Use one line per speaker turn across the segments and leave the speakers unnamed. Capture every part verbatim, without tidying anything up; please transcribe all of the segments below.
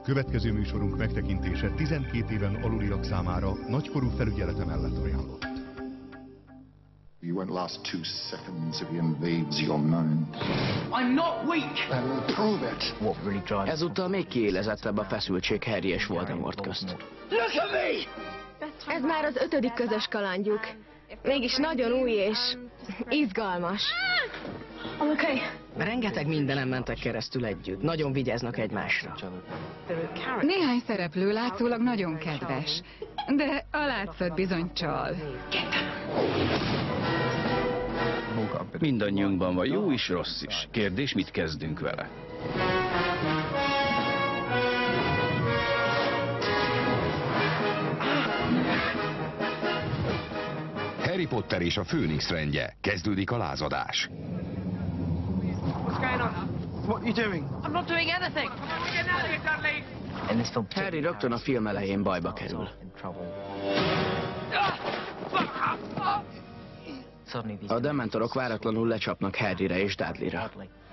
Következő műsorunk megtekintése tizenkét éven aluliak számára nagykorú felügyelete mellett ajánlott.
You won't last two seconds if he invades your mind.
I'm not weak!
And prove it.
What really drives...
Ezúttal még kiélezettebb a feszültség Harry és Voldemort közt.
Look at me!
Ez már az ötödik közös kalandjuk. Mégis nagyon új és izgalmas.
I'm okay.
Rengeteg mindenem mentek keresztül együtt. Nagyon vigyáznak egymásra.
Néhány szereplő látszólag nagyon kedves, de a látszat bizony csal.
Mindannyiunkban van jó is, rossz is. Kérdés, mit kezdünk vele?
Harry Potter és a Főnix rendje. Kezdődik a lázadás.
Harry rögtön a film elején bajba kerül. A dementorok váratlanul lecsapnak Harryre és Dudleyra.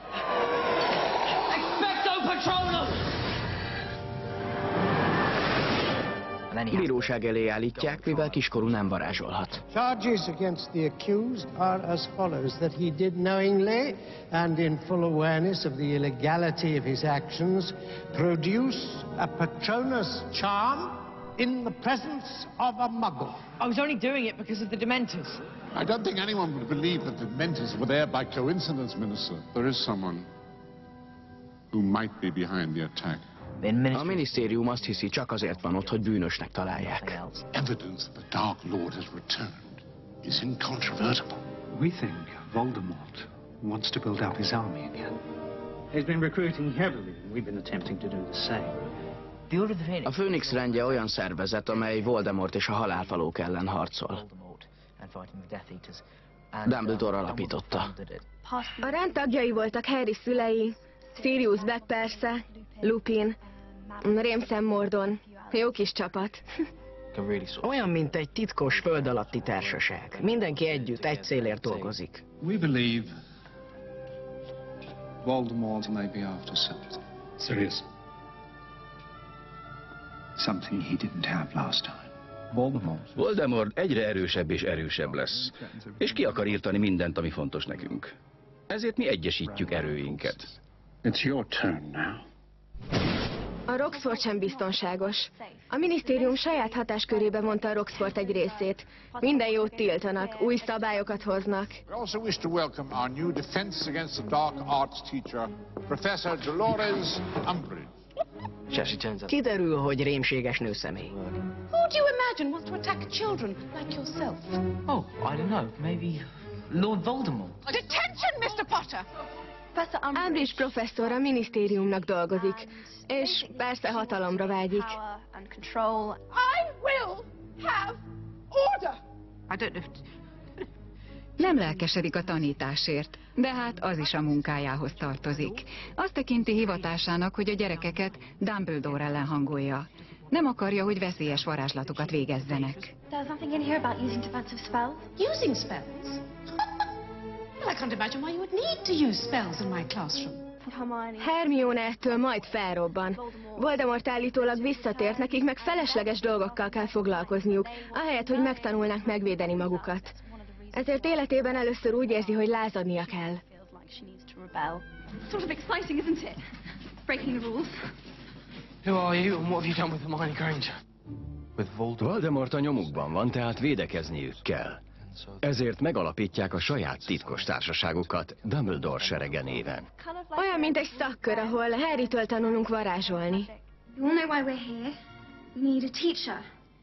Bíróság elé állítják, mivel kiskorú nem varázsolhat.
Charges against the accused are as follows: that he did knowingly and in full awareness of the illegality of his actions produce a Patronus charm in the presence of a muggle.
I was only doing it because of the Dementors.
I don't think anyone would believe that the Dementors were there by coincidence, Minister. There is someone who might be behind the attack.
A minisztérium azt hiszi, csak azért van ott, hogy bűnösnek találják.
Evidence that the Dark Lord has returned is incontrovertible.
We think Voldemort wants to build up his army again. He's been recruiting heavily, and we've been attempting to do the same.
A Főnix rendje olyan szervezet, amely Voldemort és a halálfalók ellen harcol. Dumbledore alapította.
A rend tagjai voltak Harry szülei, Sirius Black persze, Lupin, Rémszem Mordon. Jó kis csapat.
Olyan, mint egy titkos föld alatti társaság. Mindenki együtt, egy célért dolgozik.
We believe Voldemort may be after something. Serious? Something he didn't have last time. Voldemort.
Voldemort egyre erősebb és erősebb lesz. És ki akar írtani mindent, ami fontos nekünk. Ezért mi egyesítjük erőinket.
It's your turn now.
A Roxford sem biztonságos. A minisztérium saját hatáskörébe mondta a Roxford egy részét. Minden jót tiltanak, új szabályokat hoznak.
We also wish to welcome our new defense against the dark arts teacher, Professor Dolores Umbridge.
Kiderül, hogy rémséges nőszemély.
Who do you imagine wants to attack children like yourself?
Oh, I don't know. Maybe Lord Voldemort.
Detention, mister Potter!
Umbridge professzor a minisztériumnak dolgozik, és persze hatalomra vágyik.
I will have order!
I don't know. Nem lelkesedik a tanításért, de hát az is a munkájához tartozik. Azt tekinti hivatásának, hogy a gyerekeket Dumbledore ellen hangolja. Nem akarja, hogy veszélyes varázslatokat végezzenek.
Using spells? Well, I can't imagine why you would need to use spells in my classroom.
Hermione ettől majd felrobban. Voldemort állítólag visszatért, nekik meg felesleges dolgokkal kell foglalkozniuk, ahelyett, hogy megtanulnák megvédeni magukat. Ezért életében először úgy érzi, hogy lázadnia kell.
Sort of exciting, isn't it? Breaking the rules.
Who are you and what have you done with Hermione Granger?
Voldemort a nyomukban van, tehát védekezniük kell. Ezért megalapítják a saját titkos társaságukat Dumbledore serege néven.
Olyan, mint egy szakkör, ahol Harrytől tanulunk varázsolni.
You all know why we're here. We need a teacher.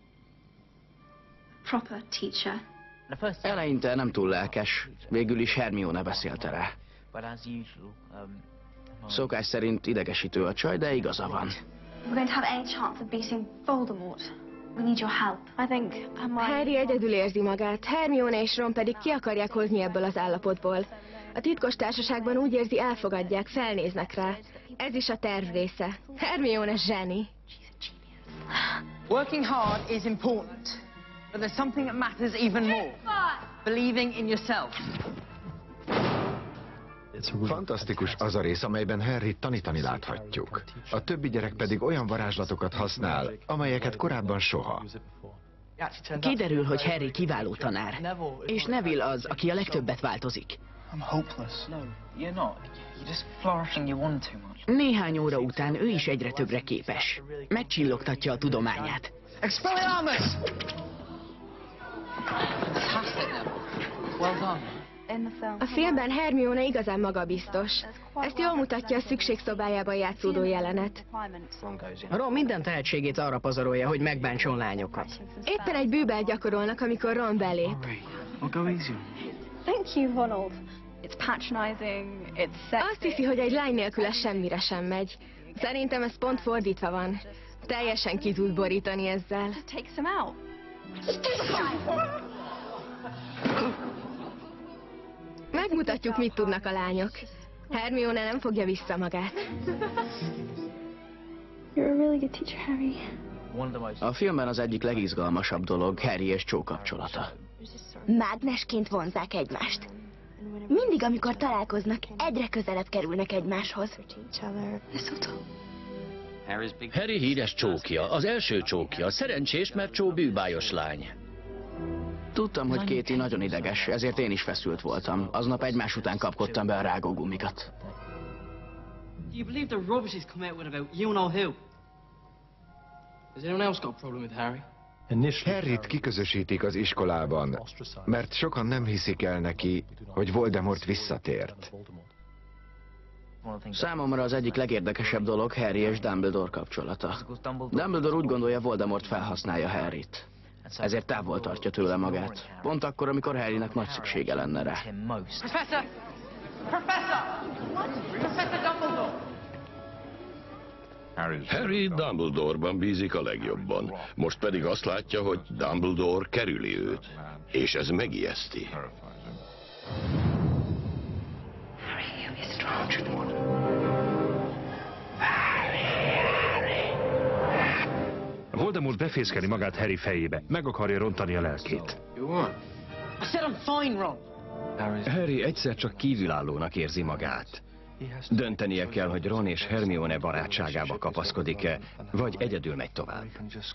Proper teacher.
Eleinte nem túl lelkes, végül is Hermione beszélte rá. Szokás szerint idegesítő a csaj, de igaza van.
We're going to have any chance of beating Voldemort. We need your help. I think
Harry egyedül érzi magát, Hermione és Ron pedig ki akarják hozni ebből az állapotból. A titkos társaságban úgy érzi, elfogadják, felnéznek rá. Ez is a terv része. Hermione zseni.
Working hard is important, but there's something that matters even more. Believing in yourself.
Fantasztikus az a rész, amelyben Harryt tanítani láthatjuk. A többi gyerek pedig olyan varázslatokat használ, amelyeket korábban soha.
Kiderül, hogy Harry kiváló tanár, és Neville az, aki a legtöbbet változik. Néhány óra után ő is egyre többre képes. Megcsillogtatja a tudományát.
Expelliarmus! Well done.
A filmben Hermione igazán magabiztos. Ezt jól mutatja a szükségszobájában játszódó jelenet.
Ron minden tehetségét arra pazarolja, hogy megbántson lányokat.
Éppen egy bűbelt gyakorolnak, amikor Ron belép.
Thank you, Ronald. It's patronizing, it's sexy.
Azt hiszi, hogy egy lány nélkül ez semmire sem megy. Szerintem ez pont fordítva van. Teljesen ki tud borítani ezzel.
Take some out.
Megmutatjuk, mit tudnak a lányok. Hermione nem fogja vissza magát.
You're a really good teacher, Harry.
A filmben az egyik legizgalmasabb dolog Harry és Cho kapcsolata.
Mágnesként vonzzák egymást. Mindig, amikor találkoznak, egyre közelebb kerülnek egymáshoz.
Harry híres csókja, az első csókja. Szerencsés, mert Cho bűbájos lány.
Tudtam, hogy Katie nagyon ideges, ezért én is feszült voltam. Aznap egymás után kapkodtam be a rágógumikat.
Do you believe the rubbish he's come out with about you know who? Has anyone else got a problem with Harry?
Harryt kiközösítik az iskolában, mert sokan nem hiszik el neki, hogy Voldemort visszatért.
Számomra az egyik legérdekesebb dolog Harry és Dumbledore kapcsolata. Dumbledore úgy gondolja, Voldemort felhasználja Harryt. Ezért távol tartja tőle magát. Pont akkor, amikor Harrynek nagy szüksége lenne rá.
Professor! Professor! Professor Dumbledore!
Harry Dumbledore-ban bízik a legjobban. Most pedig azt látja, hogy Dumbledore kerüli őt. És ez megijeszti.
Voldemort befészkeli magát Harry fejébe. Meg akarja rontani a lelkét.
I said I'm fine, Ron.
Harry egyszer csak kívülállónak érzi magát. Döntenie kell, hogy Ron és Hermione barátságába kapaszkodik-e, vagy egyedül megy tovább.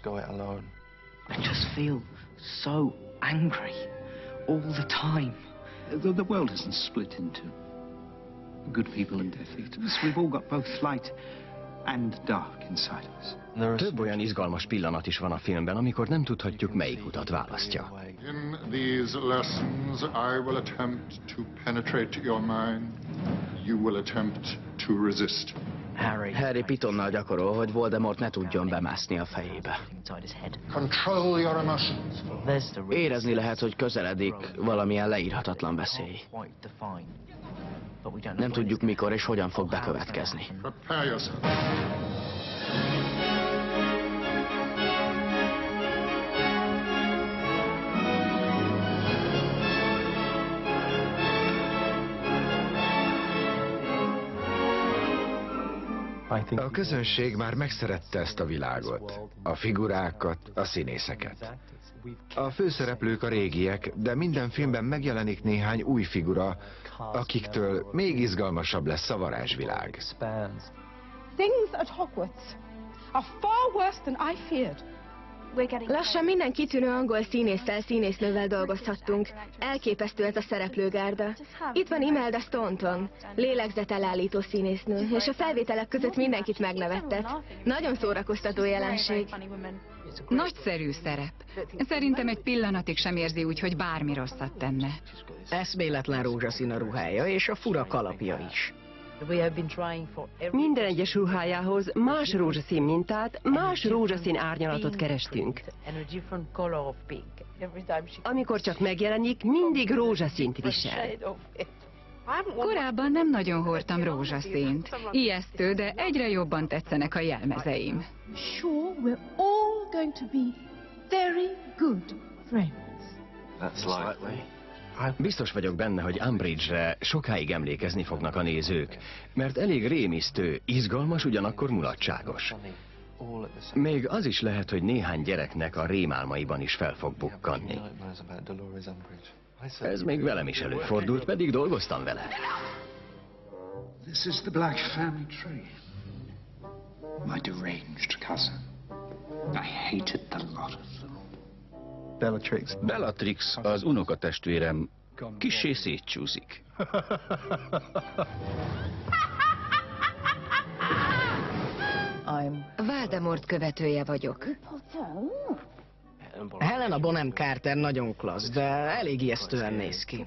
I just feel so angry all the time.
The, the world isn't split into good people and Death Eaters. We've all got both light and dark inside us.
Több olyan izgalmas pillanat is van a filmben, amikor nem tudhatjuk, melyik utat választja.
In these lessons, I will attempt to penetrate your mind. You will attempt to resist.
Harry, Harry pitonnal gyakorol, hogy Voldemort ne tudjon bemászni a fejébe.
Control your emotions.
Érezni lehet, hogy közeledik valamilyen leírhatatlan veszély. Nem tudjuk, mikor és hogyan fog bekövetkezni.
Prepare yourself.
A közönség már megszerette ezt a világot, a figurákat, a színészeket. A főszereplők a régiek, de minden filmben megjelenik néhány új figura, akiktől még izgalmasabb lesz a varázsvilág.
Things at Hogwarts are far worse than I feared.
Lassan minden kitűnő angol színésszel, színésznővel dolgozhattunk. Elképesztő ez a szereplőgárda. Itt van Imelda Staunton, lélegzetelállító színésznő, és a felvételek között mindenkit megnevettet. Nagyon szórakoztató jelenség.
Nagyszerű szerep. Szerintem egy pillanatig sem érzi úgy, hogy bármi rosszat tenne.
Eszméletlen rózsaszín a ruhája, és a fura kalapja is.
Minden egyes ruhájához más rózsaszín mintát, más rózsaszín árnyalatot kerestünk. Amikor csak megjelenik, mindig rózsaszínt visel.
Korábban nem nagyon hordtam rózsaszínt. Ijesztő, de egyre jobban tetszenek a jelmezeim.
Sure, we're all going to be very good friends.
That's likely. Biztos vagyok benne, hogy Umbridge-re sokáig emlékezni fognak a nézők, mert elég rémisztő, izgalmas, ugyanakkor mulatságos. Még az is lehet, hogy néhány gyereknek a rémálmaiban is fel fog bukkanni. Ez még velem is előfordult, pedig dolgoztam vele.
This is the Black family tree. My deranged cousin. I hated the lot of them.
Bellatrix. Bellatrix, az unokatestvérem, kissé szétcsúszik.
Voldemort követője vagyok.
Helena Bonham Carter nagyon klassz, de elég ijesztően néz ki.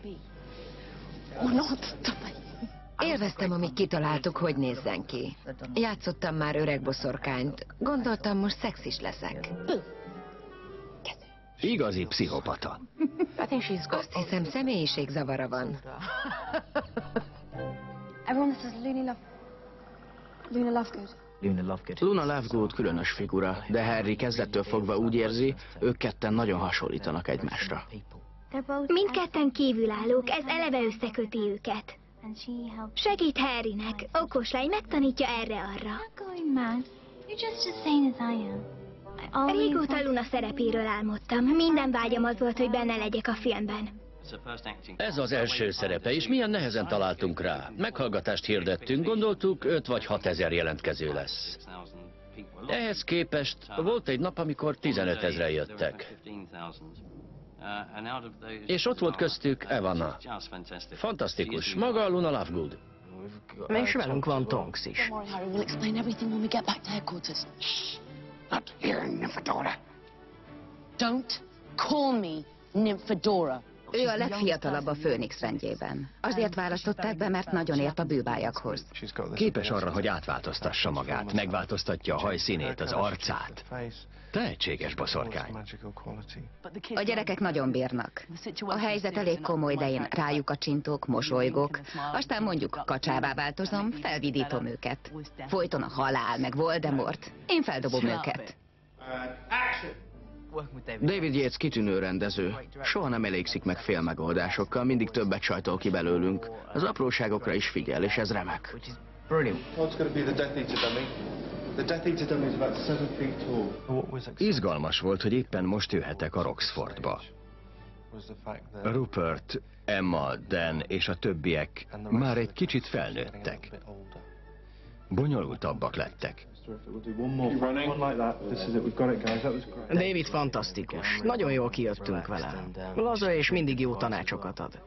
Élveztem, amíg kitaláltuk, hogy nézzen ki. Játszottam már öreg boszorkányt. Gondoltam, most szexis leszek.
Igazi pszichopata.
Azt hiszem, személyiségzavara van.
Everyone says Luna Love... Luna Lovegood.
Luna Lovegood. Luna Lovegood különös figura, de Harry kezdettől fogva úgy érzi, ők ketten nagyon hasonlítanak egymásra.
Mindketten kívülállók, ez eleve összeköti őket. Segít Harrynek, okos lány, megtanítja erre-arra. Régóta Luna szerepéről álmodtam. Minden vágyam az volt, hogy benne legyek a filmben.
Ez az első szerepe, és milyen nehezen találtunk rá. Meghallgatást hirdettünk, gondoltuk öt vagy hat ezer jelentkező lesz. Ehhez képest volt egy nap, amikor tizenöt ezren jöttek. És ott volt köztük Evanna. Fantasztikus, maga Luna Lovegood.
És velünk van Tonks is.
Not here, Nymphadora. Don't call me Nymphadora.
Ő a legfiatalabb a Főnix rendjében. Azért választották be, mert nagyon ért a bűbályakhoz.
Képes arra, hogy átváltoztassa magát, megváltoztatja a hajszínét, az arcát. Tehetséges boszorkány.
A gyerekek nagyon bírnak. A helyzet elég komoly, de én rájuk a csintók, mosolygok. Aztán mondjuk kacsává változom, felvidítom őket. Folyton a halál, meg Voldemort. Én feldobom őket.
David Yates kitűnő rendező. Soha nem elégszik meg félmegoldásokkal, mindig többet sajtol ki belőlünk. Az apróságokra is figyel, és ez remek.
Izgalmas volt, hogy éppen most jöhetek a Roxfordba. Rupert, Emma, Dan és a többiek már egy kicsit felnőttek. Bonyolultabbak lettek.
David fantasztikus. Nagyon jól kijöttünk vele. Laza és mindig jó tanácsokat ad.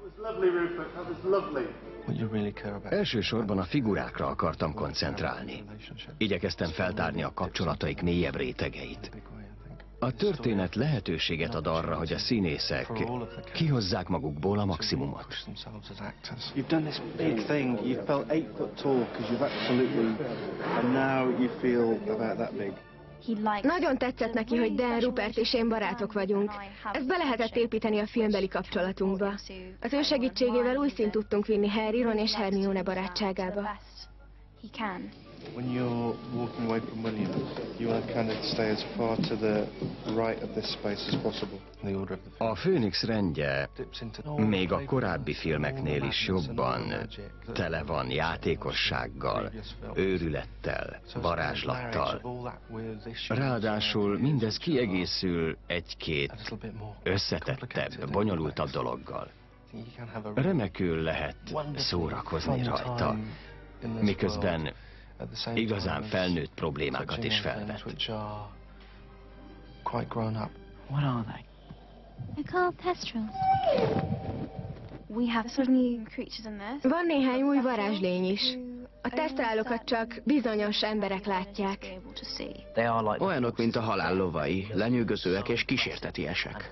Elsősorban a figurákra akartam koncentrálni. Igyekeztem feltárni a kapcsolataik mélyebb rétegeit. A történet lehetőséget ad arra, hogy a színészek kihozzák magukból a maximumot.
You've done this big thing. You felt eight foot tall because you've absolutely, and now you feel about that big.
Nagyon tetszett neki, hogy Dan, Rupert és én barátok vagyunk. Ezt be lehetett építeni a filmbeli kapcsolatunkba. Az ő segítségével új szint tudtunk vinni Harry, Ron és Hermione barátságába.
When you're walking away from William, you want to kind of stay as far to the right of this space as possible. The order of the
A Főnix rendje még a korábbi filmeknél is jobban tele van játékossággal, őrülettel, varázslattal. Ráadásul mindez kiegészül egy-két összetettebb, bonyolultabb dologgal. Remekül lehet szórakozni rajta, miközben igazán felnőtt problémákat is felvet.
What are they? They're called Thestrals. We have some new creatures in this.
Van néhány új varázslény is. A tesztrálokat csak bizonyos emberek látják.
Olyanok, mint a halál lovai, lenyűgözőek és kísértetiesek.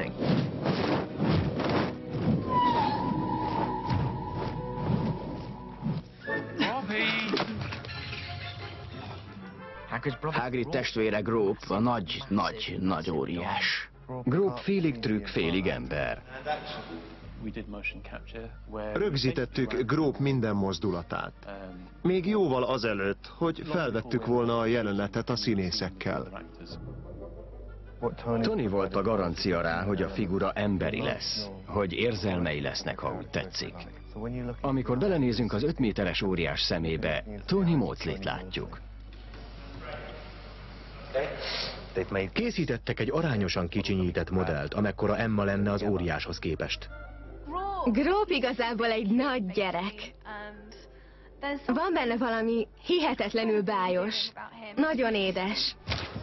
Hagrid testvére Grope a nagy, nagy, nagy óriás.
Grope félig trükk, félig ember.
Rögzítettük Grope minden mozdulatát. Még jóval azelőtt, hogy felvettük volna a jelenetet a színészekkel.
Tony volt a garancia rá, hogy a figura emberi lesz, hogy érzelmei lesznek, ha úgy tetszik. Amikor belenézünk az öt méteres óriás szemébe, Tony Maudsley-t látjuk.
Készítettek egy arányosan kicsinyített modellt, amekkora Emma lenne az óriáshoz képest.
Grope igazából egy nagy gyerek. Van benne valami hihetetlenül bájos. Nagyon édes.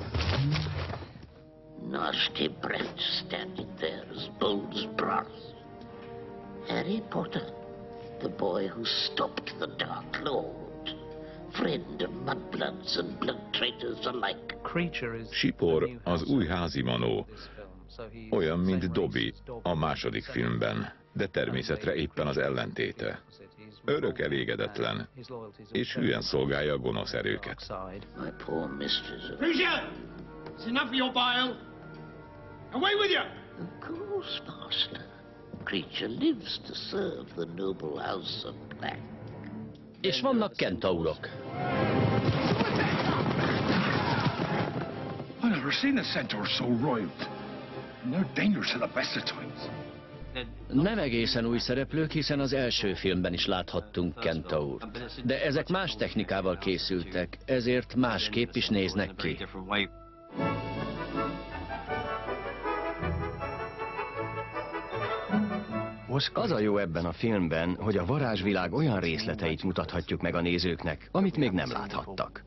Nasty Brent standing there as bold as brass. Harry Potter, the boy who stopped the Dark Lord, friend of mudbloods and blood traitors alike.
Sipor az új házimanó, olyan, mint Dobby a második filmben, de természetre éppen az ellentéte. Örök elégedetlen, és hülyen szolgálja a gonosz erőket.
My poor mistress.
Frasier! It's enough of your bile! Away with you!
Of course, Master. Creature lives to serve the noble house of Black.
És vannak kentaurok.
I've never seen a centaur so roiled. And they're dangerous at the best of times.
Nem egészen új szereplők, hiszen az első filmben is láthattunk kentaurt. De ezek más technikával készültek, ezért másképp is néznek ki.
Az a jó ebben a filmben, hogy a varázsvilág olyan részleteit mutathatjuk meg a nézőknek, amit még nem láthattak.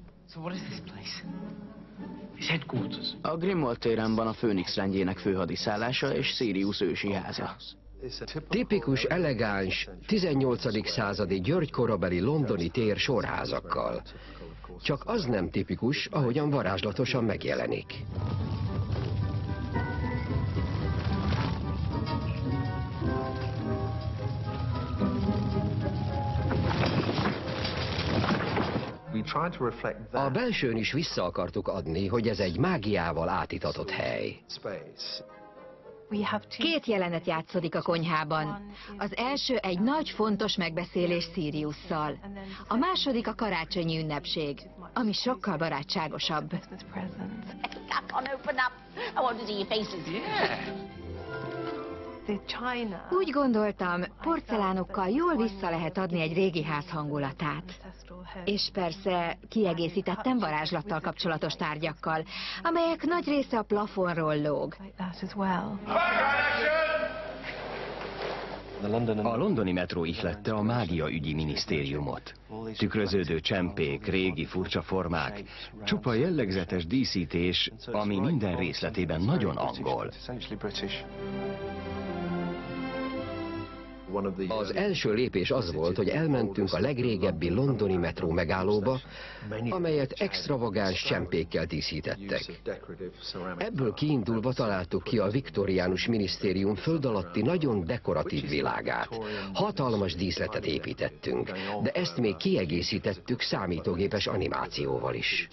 A Grimmauld téren van a Főnix rendjének főhadiszállása és Sirius ősi háza.
Tipikus, elegáns, tizennyolcadik századi György korabeli londoni tér sorházakkal. Csak az nem tipikus, ahogyan varázslatosan megjelenik. A belsőn is vissza akartuk adni, hogy ez egy mágiával átitatott hely.
Két jelenet játszódik a konyhában. Az első egy nagy, fontos megbeszélés Siriusszal. A második a karácsonyi ünnepség, ami sokkal barátságosabb. Úgy gondoltam, porcelánokkal jól vissza lehet adni egy régi ház hangulatát. És persze kiegészítettem varázslattal kapcsolatos tárgyakkal, amelyek nagy része a plafonról lóg.
A londoni metró ihlette a mágiaügyi minisztériumot. Tükröződő csempék, régi furcsa formák, csupa jellegzetes díszítés, ami minden részletében nagyon angol.
Az első lépés az volt, hogy elmentünk a legrégebbi londoni metró megállóba, amelyet extravagáns csempékkel díszítettek. Ebből kiindulva találtuk ki a viktoriánus minisztérium föld alatti nagyon dekoratív világát. Hatalmas díszletet építettünk, de ezt még kiegészítettük számítógépes animációval is.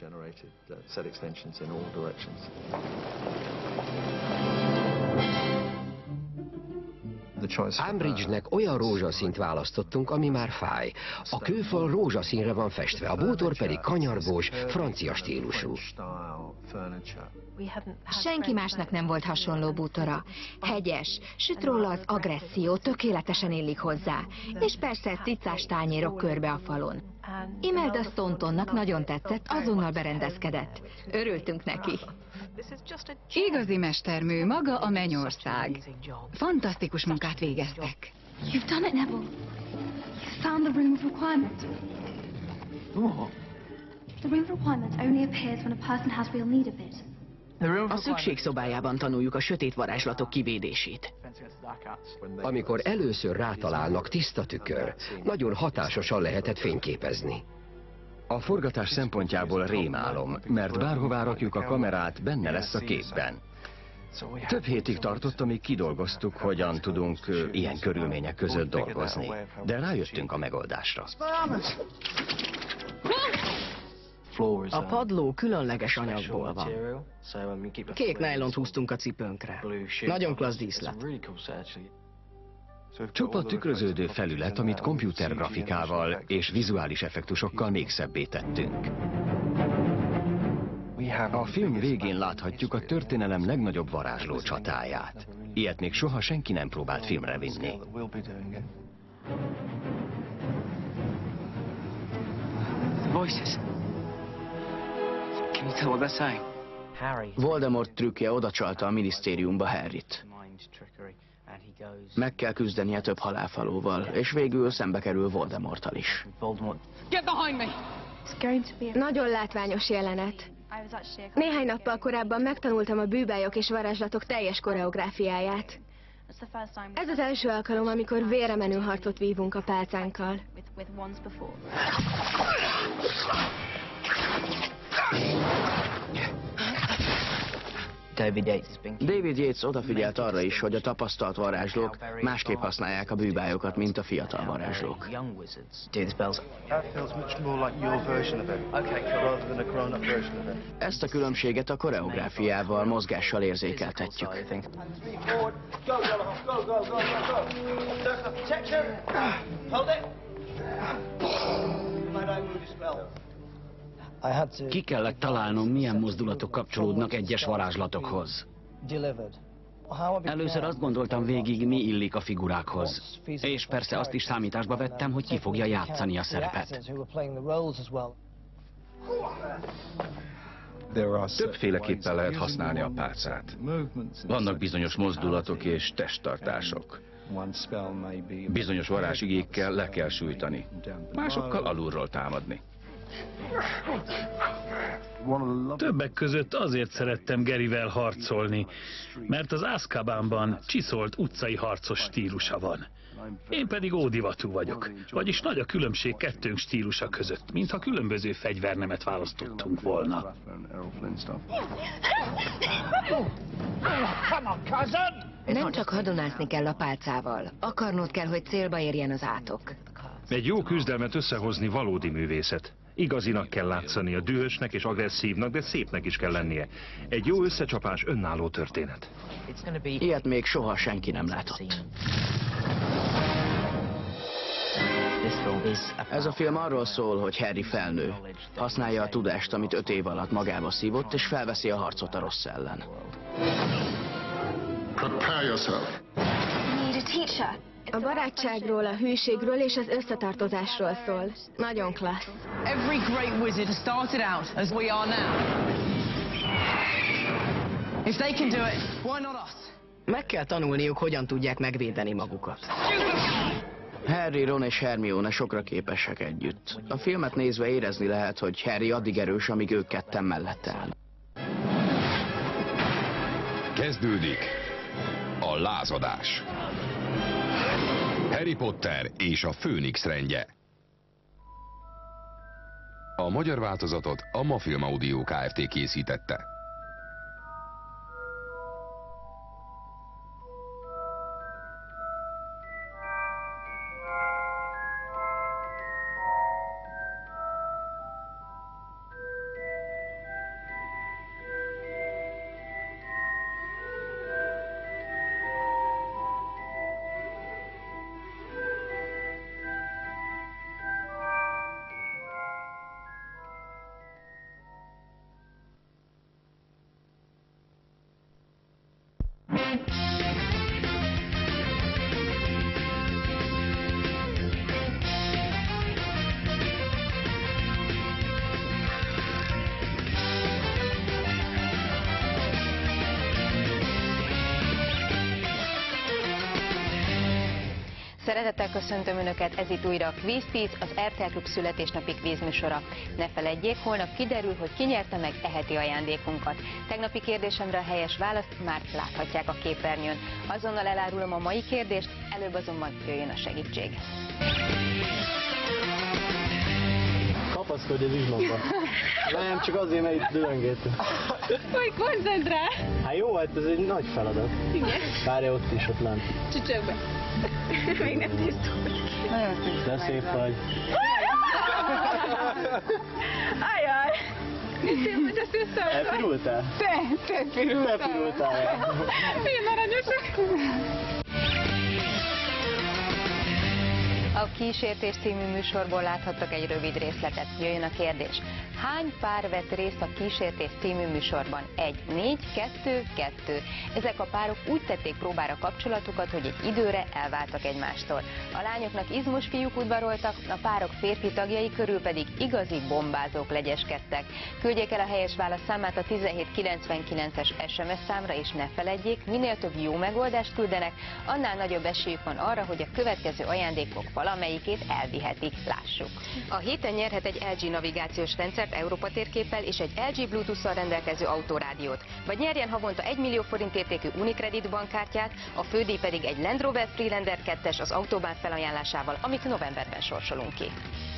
Umbridge-nek olyan rózsaszínt választottunk, ami már fáj. A kőfal rózsaszínre van festve, a bútor pedig kanyargós, francia stílusú.
Senki másnak nem volt hasonló bútora. Hegyes, süt róla az agresszió, tökéletesen illik hozzá. És persze cicás tányérok körbe a falon. Imelda Stauntonnak nagyon tetszett, azonnal berendezkedett. Örültünk neki.
Igazi mestermű, maga a mennyország. Fantasztikus munkát végeztek.
You've done it, Neville. You found the Ring of Requirement. The Ring of Requirement only appears when a person has real need of it.
A szükség szobájában tanuljuk a sötét varázslatok kivédését.
Amikor először rátalálnak, tiszta tükör, nagyon hatásosan lehetett fényképezni.
A forgatás szempontjából rémálom, mert bárhová rakjuk a kamerát, benne lesz a képben. Több hétig tartott, amíg kidolgoztuk, hogyan tudunk uh, ilyen körülmények között dolgozni. De rájöttünk a megoldásra.
A padló különleges anyagból van. Kék nájlont húztunk a cipőnkre. Nagyon klassz díszlet.
Csupa tükröződő felület, amit komputergrafikával és vizuális effektusokkal még szebbé tettünk. A film végén láthatjuk a történelem legnagyobb varázsló csatáját. Ilyet még soha senki nem próbált filmre vinni.
Voldemort trükkje odacsalta a minisztériumba Harryt. Meg kell küzdenie több halálfalóval, és végül szembe kerül Voldemorttal is.
Get behind me!
Nagyon látványos jelenet. Néhány nappal korábban megtanultam a bűbályok és varázslatok teljes koreográfiáját. Ez az első alkalom, amikor véremenő harcot vívunk a pálcánkkal.
David Yates odafigyelt arra is, hogy a tapasztalt varázslók másképp használják a bűbályokat, mint a fiatal varázslók. Ezt a különbséget a koreográfiával, mozgással érzékeltetjük.
Ki kellett találnom, milyen mozdulatok kapcsolódnak egyes varázslatokhoz. Először azt gondoltam végig, mi illik a figurákhoz. És persze azt is számításba vettem, hogy ki fogja játszani a szerepet.
Többféleképpen lehet használni a pálcát. Vannak bizonyos mozdulatok és testtartások. Bizonyos varázsigékkel le kell sújtani, másokkal alulról támadni.
Többek között azért szerettem Garyvel harcolni, mert az Azkabanban csiszolt utcai harcos stílusa van. Én pedig ódivatú vagyok, vagyis nagy a különbség kettőnk stílusa között, mintha különböző fegyvernemet választottunk volna.
Nem csak hadonászni kell a pálcával, akarnod kell, hogy célba érjen az átok.
Egy jó küzdelmet összehozni valódi művészet. Igazinak kell látszani, a dühösnek és agresszívnak, de szépnek is kell lennie. Egy jó összecsapás önálló történet.
Ilyet még soha senki nem látott. Ez a film arról szól, hogy Harry felnő. Használja a tudást, amit öt év alatt magába szívott, és felveszi a harcot a rossz ellen.
Prepare yourself.
Need a teacher. A barátságról, a hűségről és az összetartozásról szól. Nagyon klassz.
Every great wizard has started out as we are now. If they can do it, why not us?
Meg kell tanulniuk, hogyan tudják megvédeni magukat. Harry, Ron és Hermione sokra képesek együtt. A filmet nézve érezni lehet, hogy Harry addig erős, amíg ők ketten mellette áll.
Kezdődik a lázadás. Harry Potter és a Főnix rendje. A magyar változatot a Mafilm Audio Kft. Készítette.
Szeretettel köszöntöm Önöket, ez itt újra a Quiz tíz, az er té el Klub születésnapi kvízműsora. Ne feledjék, holnap kiderül, hogy ki nyerte meg e heti ajándékunkat. Tegnapi kérdésemre a helyes választ már láthatják a képernyőn. Azonnal elárulom a mai kérdést, előbb azonban jöjjön a segítség.
Kapaszkodj az izmokba. Nem, csak azért, mert itt dülöngéltünk.
Hogy koncentrál!
Hát jó, hát ez egy nagy feladat.
Igen.
Várja ott is, ott lent.
Csücsök be. Még nem tisztult. Nagyon szép.
De szép vagy.
Ajaj! Mi szép, hogy azt összeadva.
Elpirultál?
Te, te pirultál.
Te pirultál.
Milyen aranyosak. A Kísértés című műsorból láthattak egy rövid részletet. Jöjjön a kérdés. Hány pár vett részt a Kísértés című műsorban? Egy, négy, kettő, kettő. Ezek a párok úgy tették próbára kapcsolatukat, hogy egy időre elváltak egymástól. A lányoknak izmos fiúk udvaroltak, a párok férfi tagjai körül pedig igazi bombázók legyeskedtek. Küldjék el a helyes válasz számát a tizenhét kilencvenkilences es em es számra, és ne feledjék, minél több jó megoldást küldenek, annál nagyobb esélyük van arra, hogy a következő ajándékok valamelyikét elvihetik. Lássuk. A héten nyerhet egy el gé navigációs rendszert Európa térképpel és egy el gé Bluetooth-szal rendelkező autórádiót. Vagy nyerjen havonta egy millió forint értékű Unicredit bankkártyát, a fődíj pedig egy Land Rover Freelander kettes az Autobahn felajánlásával, amit novemberben sorsolunk ki.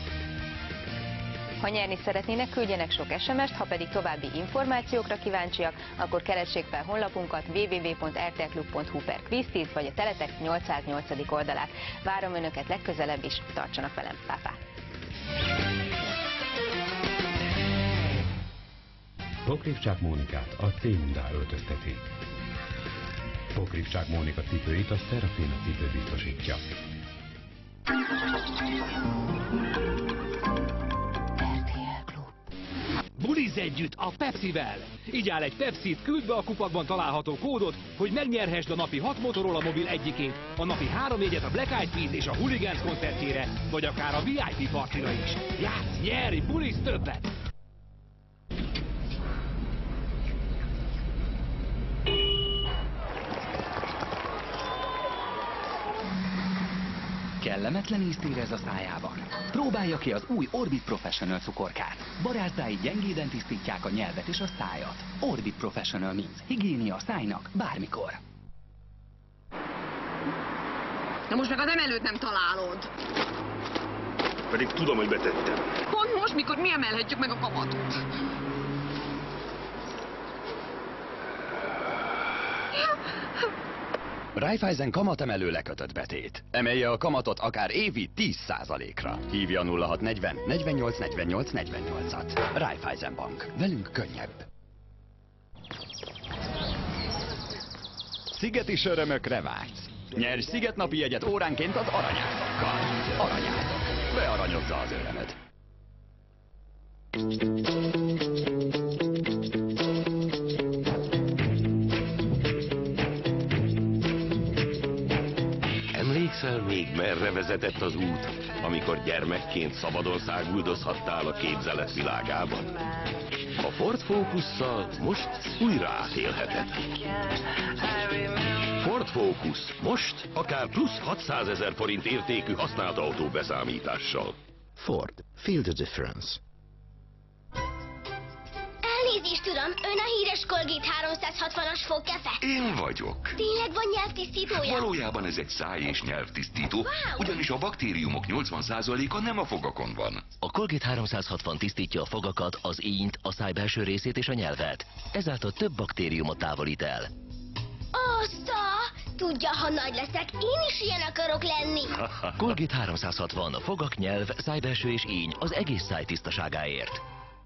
Ha nyerni szeretnének, küldjenek sok es em est, ha pedig további információkra kíváncsiak, akkor keressék fel honlapunkat double-u double-u double-u pont r t l klub pont h u per quiz tíz vagy a Teletext nyolcszáznyolcadik oldalát. Várom Önöket legközelebb is, tartsanak velem, pápá!
Pokrivcsák Mónikát a T-Mundá öltözteti. Pokrivcsák Mónika cipőit a Serafina cipő biztosítja.
Bulizz együtt a Pepsivel! Így áll egy Pepsit, küld be a kupakban található kódot, hogy megnyerhessd a napi hat Motorola mobil egyikét, a napi három jegyet a Black Eyed Peas és a Hooligans koncertjére, vagy akár a vé i pé partira is. Játsz, nyerj, bulizz többet!
Kellemetlen ízt érez a szájában. Próbálja ki az új Orbit Professional cukorkát. Barázdái gyengéden tisztítják a nyelvet és a szájat. Orbit Professional Minc. Higiénia a szájnak bármikor.
Na most meg az emelőt nem találod.
Pedig tudom, hogy betettem.
Pont most, mikor mi emelhetjük meg a kamatot.
Raiffeisen kamatemelő lekötött betét. Emelje a kamatot akár évi tíz százalékra. Hívja a nulla hat negyven negyvennyolc negyvennyolc negyvennyolcat. Raiffeisen Bank. Velünk könnyebb. Szigeti sörömökre vágysz. Nyerj szigetnapi jegyet óránként az aranyázokkal. Aranyázok. Bearanyozza az örömöd.
Emlékszel még, merre vezetett az út, amikor gyermekként szabadon száguldozhattál a képzelet világában? A Ford Focusszal most újra átélheted. Ford Focus most akár plusz hatszázezer forint értékű használt autó beszámítással.
Ford. Feel the difference.
Elnézést, uram, ön a híres Colgate háromszázhatvanas fogkefe?
Én vagyok.
Tényleg van nyelvtisztítója?
Valójában ez egy száj- és nyelvtisztító, wow. Ugyanis a baktériumok nyolcvan százaléka nem a fogakon van.
A Colgate háromszázhatvan tisztítja a fogakat, az ínyt, a száj belső részét és a nyelvet. Ezáltal több baktériumot távolít el.
Oszta! Tudja, ha nagy leszek, én is ilyen akarok lenni.
Colgate háromszázhatvan, fogak, nyelv, szájbelső és íny az egész száj tisztaságáért.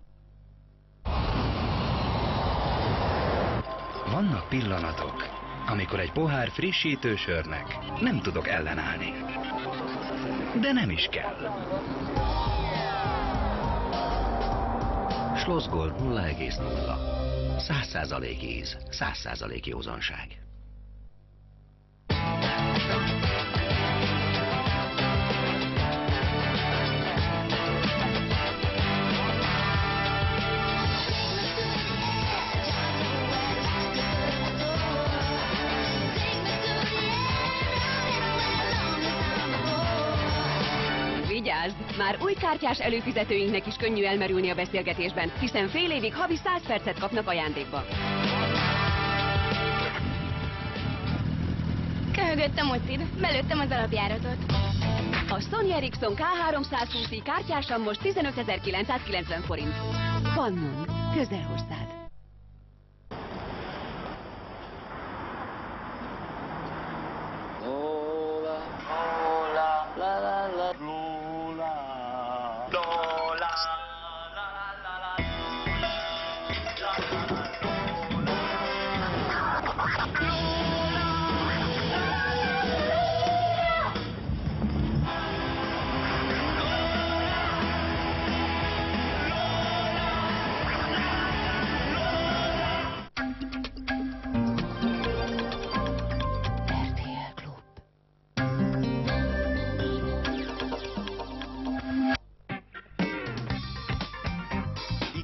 Vannak pillanatok, amikor egy pohár frissítő sörnek nem tudok ellenállni. De nem is kell.
Schlossgold nulla egész nulla. száz százalék íz, száz százalék józanság.
Vigyázz! Már új kártyás előfizetőinknek is könnyű elmerülni a beszélgetésben, hiszen fél évig havi száz percet kapnak ajándékba.
Köhögöttem Ocid, belőttem az alapjáratot.
A Sony Ericsson K háromszázhúsz i kártyásan most tizenötezer-kilencszázkilencven forint. Pannon, közel hozzád.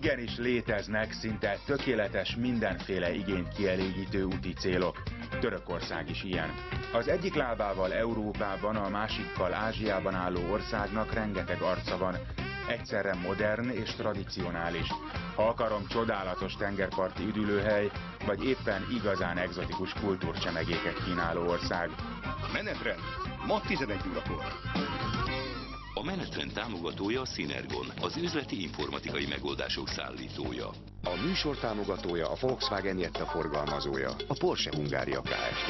Igenis léteznek szinte tökéletes, mindenféle igényt kielégítő úti célok. Törökország is ilyen. Az egyik lábával Európában, a másikkal Ázsiában álló országnak rengeteg arca van. Egyszerre modern és tradicionális. Ha akarom, csodálatos tengerparti üdülőhely, vagy éppen igazán egzotikus kultúrcsemegéket kínáló ország.
Menetrend ma tizenegy órakor. A menetrend támogatója a Synergon, az üzleti informatikai megoldások szállítója.
A műsor támogatója a Volkswagen Jetta forgalmazója, a Porsche Hungária Kft.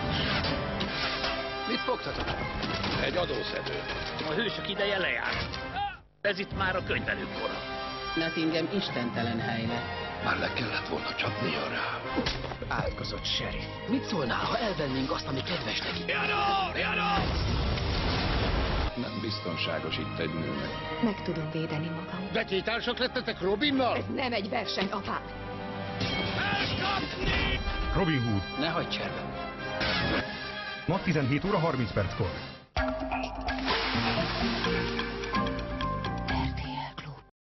Mit fogtatok? Egy adószedő. A hősök ideje lejárt. Ez itt már a könyvelők kora.
Nottingham istentelen hely lett.
Már le kellett volna csapnia rá.
Átkozott sheriff. Mit szólnál, ha elvennénk azt, ami kedves neki?
Jano! Jano!
Nem biztonságos itt egy nőnek.
Meg tudom védeni magam.
Vetétársak lettetek Robinnal?
Ez nem egy verseny, apám.
Elkapni!
Robin Hood.
Ne hagyd cserben.
Ma tizenhét óra harminc perckor.